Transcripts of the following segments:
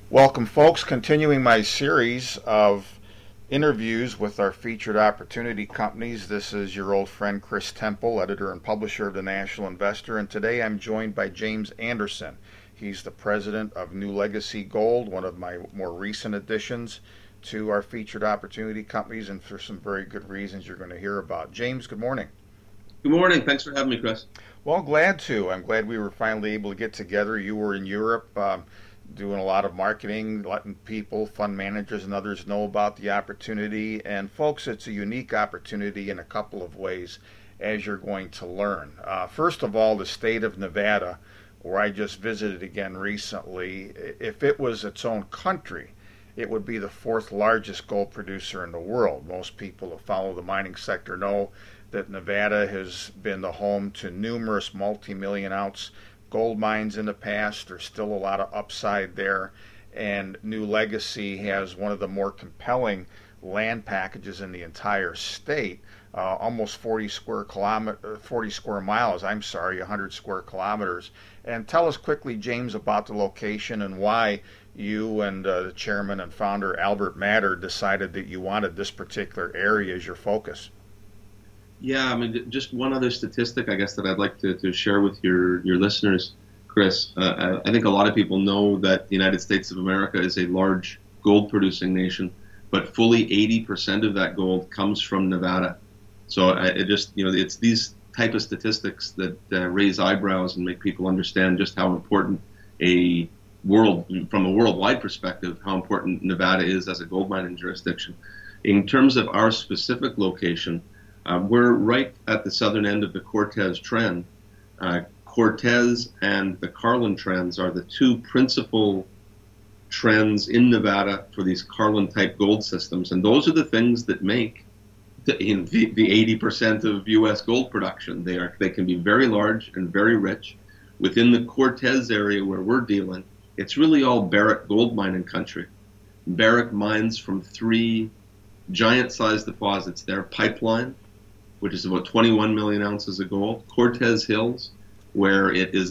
Welcome, folks. Continuing my series of interviews with our featured opportunity companies. This is your old friend Chris Temple, editor and publisher of the National Investor, and today I'm joined by James Anderson. He's the president of New Legacy Gold, one of my more recent additions to our featured opportunity companies, and for some very good reasons you're going to hear about. James, good morning. Good morning. Thanks for having me, Chris. Well, glad to. I'm glad we were finally able to get together. You were in Europe doing a lot of marketing, letting people, fund managers, and others know about the opportunity. And, folks, it's a unique opportunity in a couple of ways, as you're going to learn. First of all, the state of Nevada, where I just visited again recently, if it was its own country, it would be the fourth largest gold producer in the world. Most people who follow the mining sector know that Nevada has been the home to numerous multi-million ounce gold mines in the past. There's still a lot of upside there, and New Legacy has one of the more compelling land packages in the entire state. Almost 40 square miles. 100 square kilometers. And tell us quickly, James, about the location and why you and the chairman and founder Albert Matter decided that you wanted this particular area as your focus. Yeah, I mean, just one other statistic, I guess, that I'd like to share with your listeners, Chris. I think a lot of people know that the United States of America is a large gold-producing nation, but fully 80% of that gold comes from Nevada. So it's these type of statistics that raise eyebrows and make people understand just how important from a worldwide perspective, how important Nevada is as a gold mining jurisdiction. In terms of our specific location, we're right at the southern end of the Cortez Trend. Cortez and the Carlin Trends are the two principal trends in Nevada for these Carlin-type gold systems, and those are the things that make the 80% of U.S. gold production. They can be very large and very rich. Within the Cortez area where we're dealing, it's really all Barrick gold mining country. Barrick mines from three giant-sized deposits there: Pipeline, which is about 21 million ounces of gold; Cortez Hills, where it is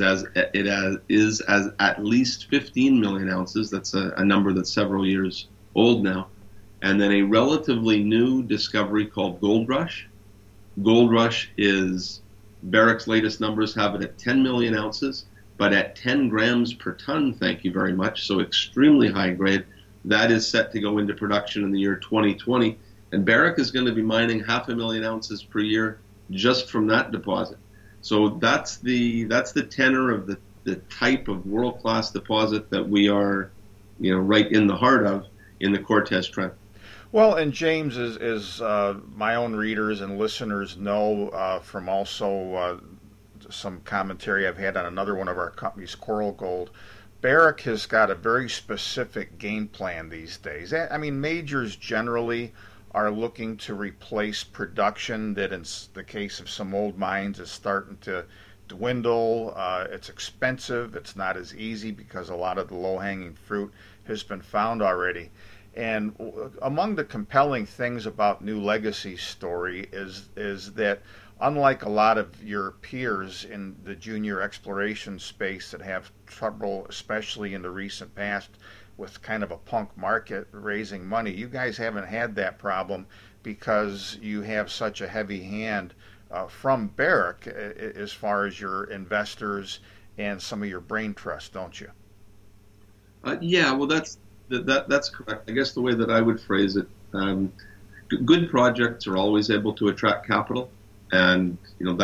at least 15 million ounces. That's a number that's several years old now. And then a relatively new discovery called Gold Rush. Gold Rush is Barrick's latest numbers have it at 10 million ounces, but at 10 grams per ton, thank you very much, so extremely high grade. That is set to go into production in the year 2020. And Barrick is going to be mining 500,000 ounces per year just from that deposit. So that's the tenor of the type of world-class deposit that we are, right in the heart of in the Cortez Trend. Well, and James, is my own readers and listeners know from also some commentary I've had on another one of our companies, Coral Gold, Barrick has got a very specific game plan these days. I mean, majors generally are looking to replace production that, in the case of some old mines, is starting to dwindle. It's expensive. It's not as easy because a lot of the low-hanging fruit has been found already. And among the compelling things about New Legacy's story is that unlike a lot of your peers in the junior exploration space that have trouble, especially in the recent past, with kind of a punk market raising money, you guys haven't had that problem because you have such a heavy hand from Barrick as far as your investors and some of your brain trust, don't you? Yeah, well, that's correct. I guess the way that I would phrase it, good projects are always able to attract capital, and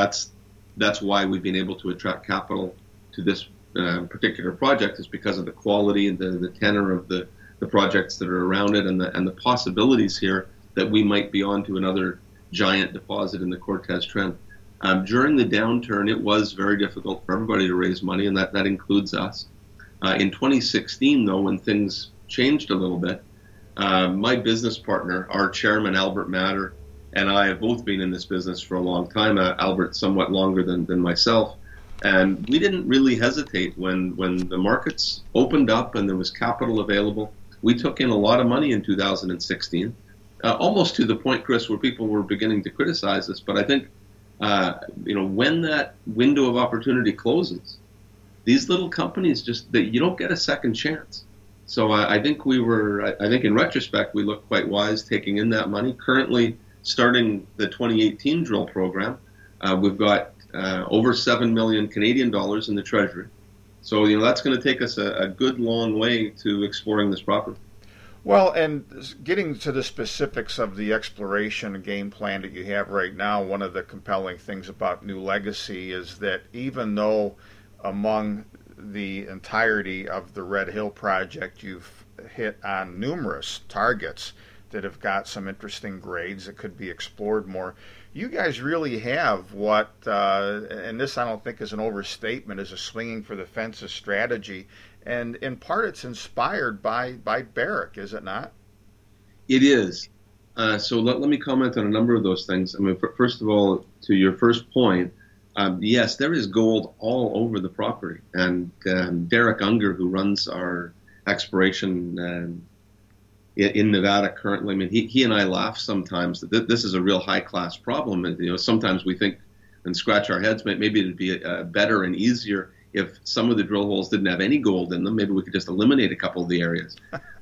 that's why we've been able to attract capital to this particular project, is because of the quality and the tenor of the projects that are around it, and the possibilities here that we might be onto another giant deposit in the Cortez Trend. During the downturn, it was very difficult for everybody to raise money, and that includes us. In 2016, though, when things changed a little bit, my business partner, our chairman, Albert Matter, and I have both been in this business for a long time. Albert somewhat longer than myself. And we didn't really hesitate when the markets opened up and there was capital available. We took in a lot of money in 2016, almost to the point, Chris, where people were beginning to criticize us. But I think, when that window of opportunity closes, these little companies you don't get a second chance. So I think I think in retrospect, we looked quite wise taking in that money. Currently, starting the 2018 drill program, we've got over 7 million Canadian dollars in the treasury. So, that's going to take us a good long way to exploring this property. Well, and getting to the specifics of the exploration game plan that you have right now, one of the compelling things about New Legacy is that even though among the entirety of the Red Hill project you've hit on numerous targets that have got some interesting grades that could be explored more, you guys really have what, and this I don't think is an overstatement, is a swinging for the fences strategy. And in part, it's inspired by Barrick, is it not? It is. So let me comment on a number of those things. I mean, first of all, to your first point, yes, there is gold all over the property. And Derek Unger, who runs our exploration in Nevada currently, I mean, he and I laugh sometimes that this is a real high-class problem. And, sometimes we think and scratch our heads, maybe it'd be better and easier if some of the drill holes didn't have any gold in them. Maybe we could just eliminate a couple of the areas.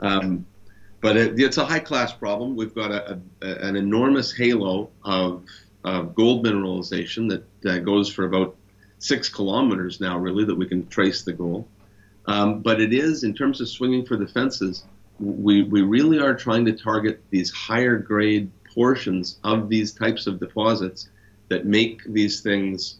But it's a high-class problem. We've got an enormous halo of gold mineralization that goes for about 6 kilometers now, really, that we can trace the gold. But it is, in terms of swinging for the fences, we really are trying to target these higher-grade portions of these types of deposits that make these things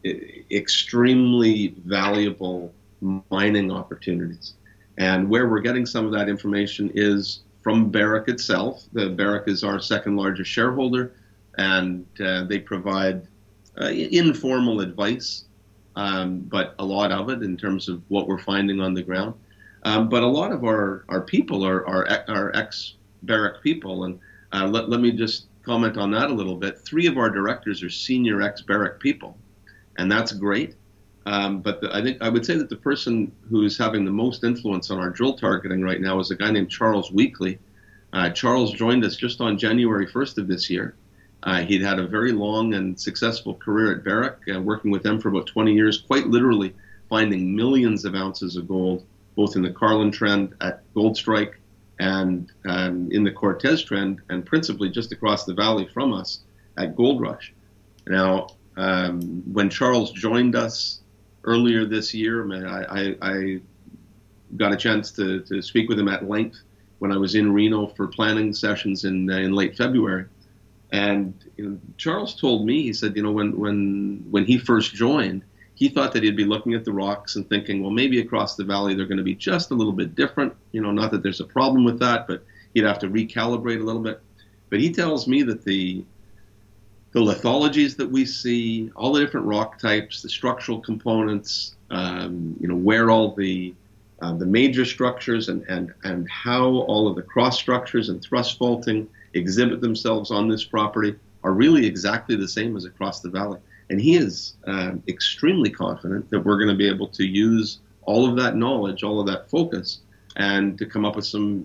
extremely valuable mining opportunities. And where we're getting some of that information is from Barrick itself. Barrick is our second largest shareholder, and they provide informal advice, but a lot of it in terms of what we're finding on the ground. But a lot of our people are ex-Barrick people, and let me just comment on that a little bit. 3 of our directors are senior ex-Barrick people, and that's great. But I would say that the person who's having the most influence on our drill targeting right now is a guy named Charles Weekly. Charles joined us just on January 1st of this year. He'd had a very long and successful career at Barrick, working with them for about 20 years, quite literally finding millions of ounces of gold, both in the Carlin Trend at Goldstrike and in the Cortez Trend, and principally just across the valley from us at Goldrush. Now, when Charles joined us earlier this year, I got a chance to speak with him at length when I was in Reno for planning sessions in late February. And Charles told me, he said, when he first joined, he thought that he'd be looking at the rocks and thinking, well, maybe across the valley they're going to be just a little bit different. Not that there's a problem with that, but he'd have to recalibrate a little bit. But he tells me that the lithologies that we see, all the different rock types, the structural components, where all the major structures and how all of the cross structures and thrust faulting exhibit themselves on this property are really exactly the same as across the valley. And he is extremely confident that we're going to be able to use all of that knowledge, all of that focus, and to come up with some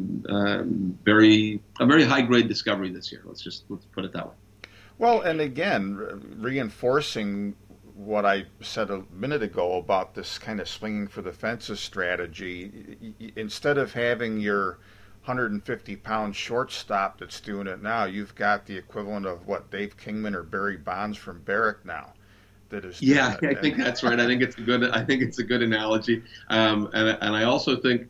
very high grade discovery this year. Let's put it that way. Well, and again, reinforcing what I said a minute ago about this kind of swinging for the fences strategy, instead of having your 150-pound shortstop that's doing it now, you've got the equivalent of what Dave Kingman or Barry Bonds from Barrick now that is doing it. I think that's right. I think it's a good analogy. And I also think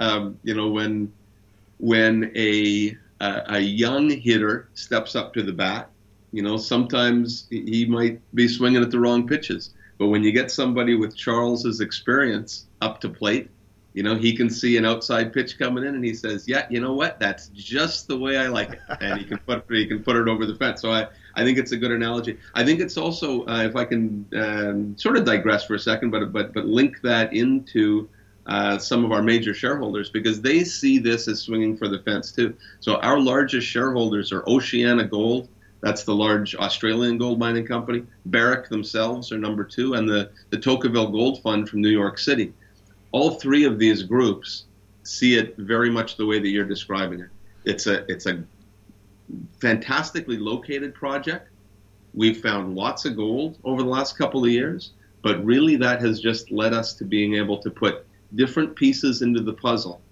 when a young hitter steps up to the bat, sometimes he might be swinging at the wrong pitches. But when you get somebody with Charles's experience up to plate, he can see an outside pitch coming in, and he says, "Yeah, you know what? That's just the way I like it." And he can put it over the fence. So I think it's a good analogy. I think it's also, if I can sort of digress for a second, but link that into some of our major shareholders, because they see this as swinging for the fence too. So our largest shareholders are Oceana Gold. That's the large Australian gold mining company. Barrick themselves are number 2, and the Tocqueville Gold Fund from New York City. All 3 of these groups see it very much the way that you're describing it. It's a fantastically located project. We've found lots of gold over the last couple of years, but really that has just led us to being able to put different pieces into the puzzle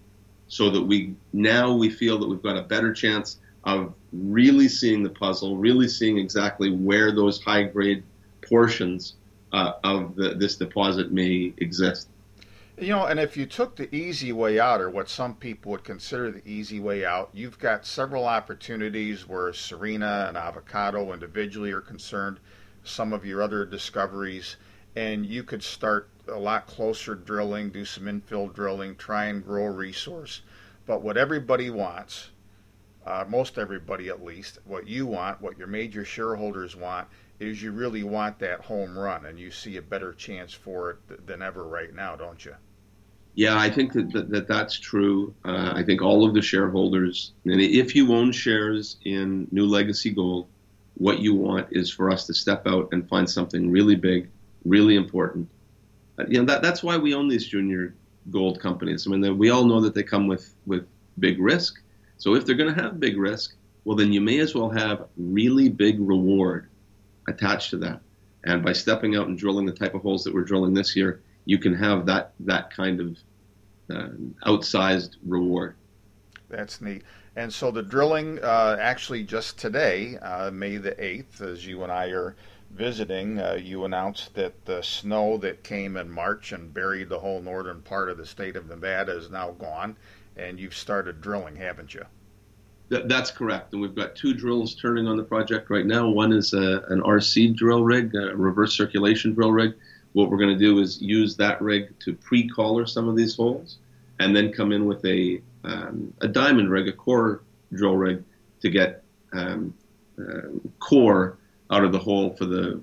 so that we feel that we've got a better chance of really seeing the puzzle, really seeing exactly where those high grade portions of this deposit may exist. And if you took the easy way out, or what some people would consider the easy way out, you've got several opportunities where Serena and Avocado individually are concerned, some of your other discoveries, and you could start a lot closer drilling, do some infill drilling, try and grow a resource. But what everybody wants, most everybody at least, what you want, what your major shareholders want, is you really want that home run, and you see a better chance for it than ever right now, don't you? Yeah, I think that's true. I think all of the shareholders, and if you own shares in New Legacy Gold, what you want is for us to step out and find something really big, really important. That's why we own these junior gold companies. I mean, we all know that they come with big risk. So if they're going to have big risk, well, then you may as well have really big reward attached to that. And by stepping out and drilling the type of holes that we're drilling this year, you can have that kind of outsized reward. That's neat. And so the drilling, actually just today, May the 8th, as you and I are visiting, you announced that the snow that came in March and buried the whole northern part of the state of Nevada is now gone, and you've started drilling, haven't you? That's correct. And we've got two drills turning on the project right now. One is an RC drill rig, a reverse circulation drill rig. What we're going to do is use that rig to pre-collar some of these holes, and then come in with a diamond rig, a core drill rig, to get core out of the hole for the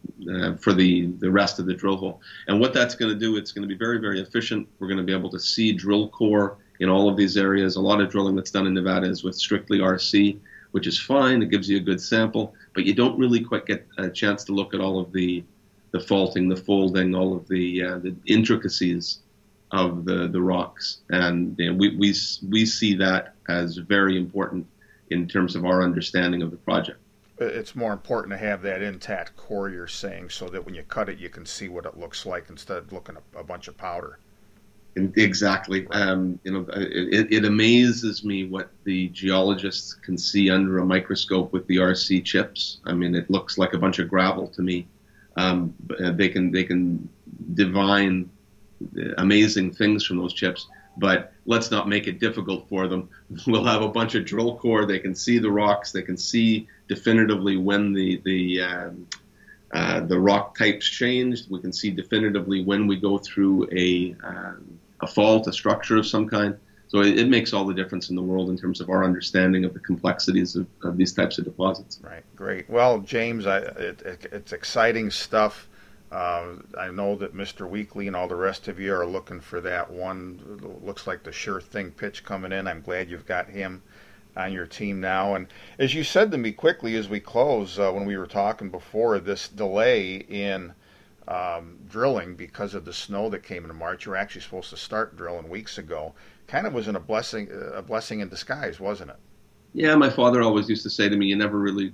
rest of the drill hole. And what that's going to do, it's going to be very, very efficient. We're going to be able to see drill core in all of these areas. A lot of drilling that's done in Nevada is with strictly RC, which is fine. It gives you a good sample, but you don't really quite get a chance to look at all of the faulting, the folding, all of the intricacies of the rocks. And we see that as very important in terms of our understanding of the project. It's more important to have that intact core, you're saying, so that when you cut it, you can see what it looks like instead of looking at a bunch of powder. Exactly. It amazes me what the geologists can see under a microscope with the RC chips. I mean, it looks like a bunch of gravel to me. They can divine amazing things from those chips, but let's not make it difficult for them. We'll have a bunch of drill core. They can see the rocks. They can see definitively when the rock types changed. We can see definitively when we go through a fault, a structure of some kind. So it makes all the difference in the world in terms of our understanding of the complexities of these types of deposits. Right, great. Well, James, it's exciting stuff. I know that Mr. Weekly and all the rest of you are looking for that one. Looks like the sure thing pitch coming in. I'm glad you've got him on your team now. And as you said to me quickly as we close, when we were talking before, this delay in drilling because of the snow that came in March, you were actually supposed to start drilling weeks ago. Kind of was a blessing in disguise, wasn't it? Yeah, my father always used to say to me, you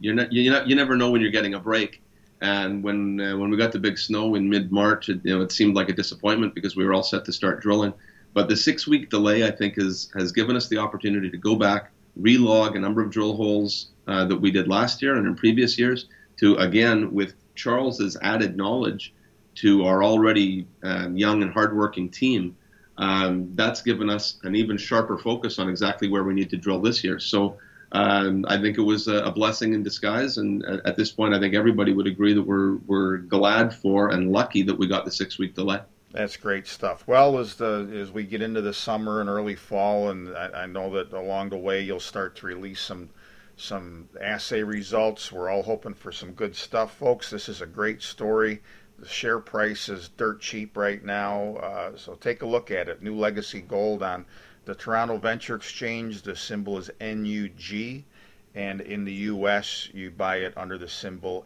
never know when you're getting a break. And when we got the big snow in mid-March, it seemed like a disappointment because we were all set to start drilling. But the 6-week delay, I think, has given us the opportunity to go back, relog a number of drill holes that we did last year and in previous years, to, again, with Charles's added knowledge to our already young and hardworking team, that's given us an even sharper focus on exactly where we need to drill this year. So I think it was a blessing in disguise, and at this point, I think everybody would agree that we're glad for and lucky that we got the 6-week delay. That's great stuff. Well, as we get into the summer and early fall, and I know that along the way you'll start to release some assay results. We're all hoping for some good stuff, folks. This is a great story. The share price is dirt cheap right now, so take a look at it. New Legacy Gold on the Toronto Venture Exchange. The symbol is NUG, and in the U.S. you buy it under the symbol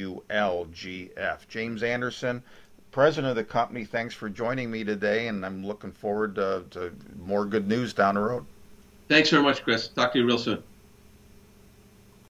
NULGF. James Anderson, president of the company, thanks for joining me today, and I'm looking forward to more good news down the road. Thanks very much, Chris. Talk to you real soon.